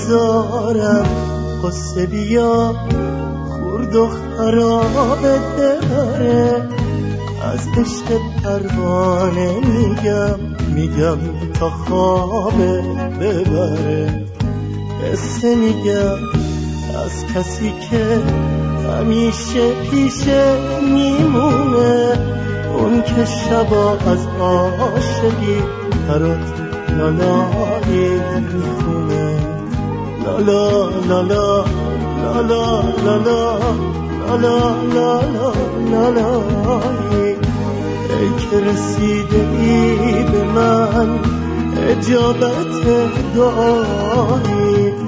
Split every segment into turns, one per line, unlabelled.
نمیذارم قصه بیا خورد و خرابت ببره، از عشق پروانه میگم تا خوابت ببره. قصه میگم از کسی که همیشه پیشه میمونه، اون که شبا از عاشقی برات لالایی میخونه. لالا لالا لالا لالا لالا لالا لالایی، ای که رسیده ای به من اجابت دعایی.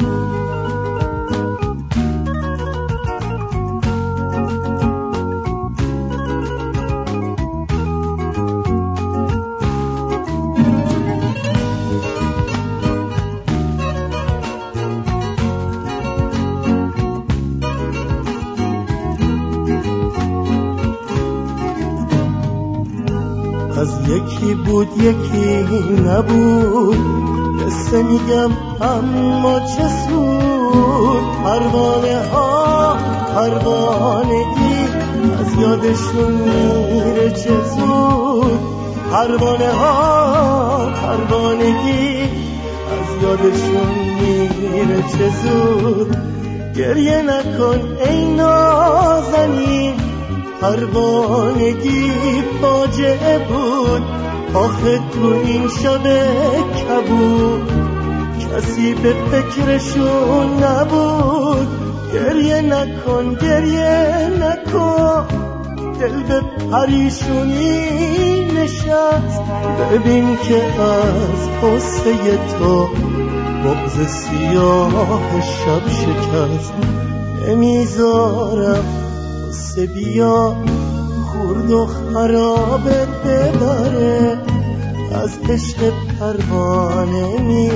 از یکی بود یکی نبود، قصه میگم اما چه سود. پروانه ها پروانگی از یادشون میره چه زود. پروانه ها پروانگی از یادشون میره چه زود. گریه نکن ای نازنین، پروانگی فاجعه بود. آخه تو این شب کبود کسی به فکرشون نبود. گریه نکن گریه نکن، دل به پریشونی نشست. ببین که از قصه تو بغض سیاه شب شکست. نمیذارم قصه بیا خورد و خرابت ببره، از عشق پروانه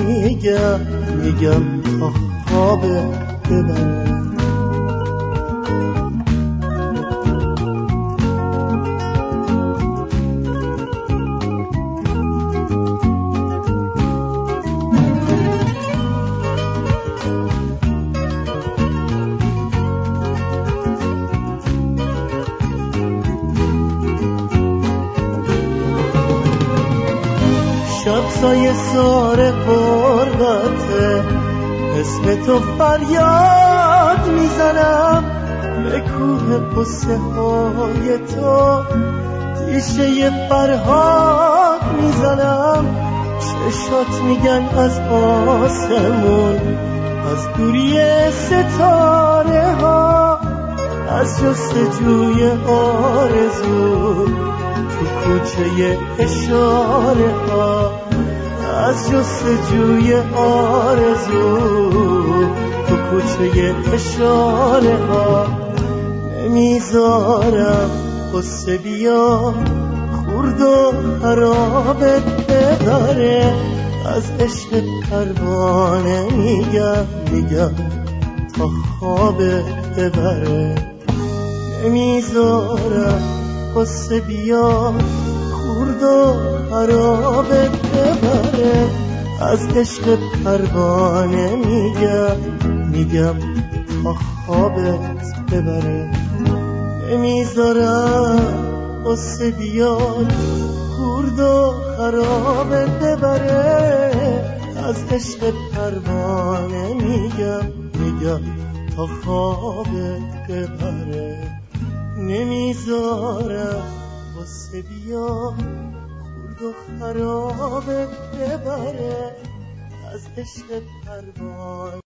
میگم تا خوابت ببره. شب سایه سار غربته، اسم تو فریاد میزنم. به کوه قصه های تو تیشه فرهاد میزنم. چشات میگن از آسمون، از دوری ستاره ها، از جستجوی آرزو تو کوچه اشاره ها، از جستجوی آرزو تو کوچه اشاره ها. نمیذارم قصه بیا خورد و خرابت ببره، از عشق پروانه میگم تا خوابت ببره. نمیذارم قصه بیا خورد و خرابت ببره، از عشق پروانه میگم تا خوابت ببره. نمیذارم قصه بیا خورد و خرابت ببره، از عشق پروانه میگم تا خوابت ببره. نمیذارم قصه بیا خورد و خرابت ببره، از عشق پروانه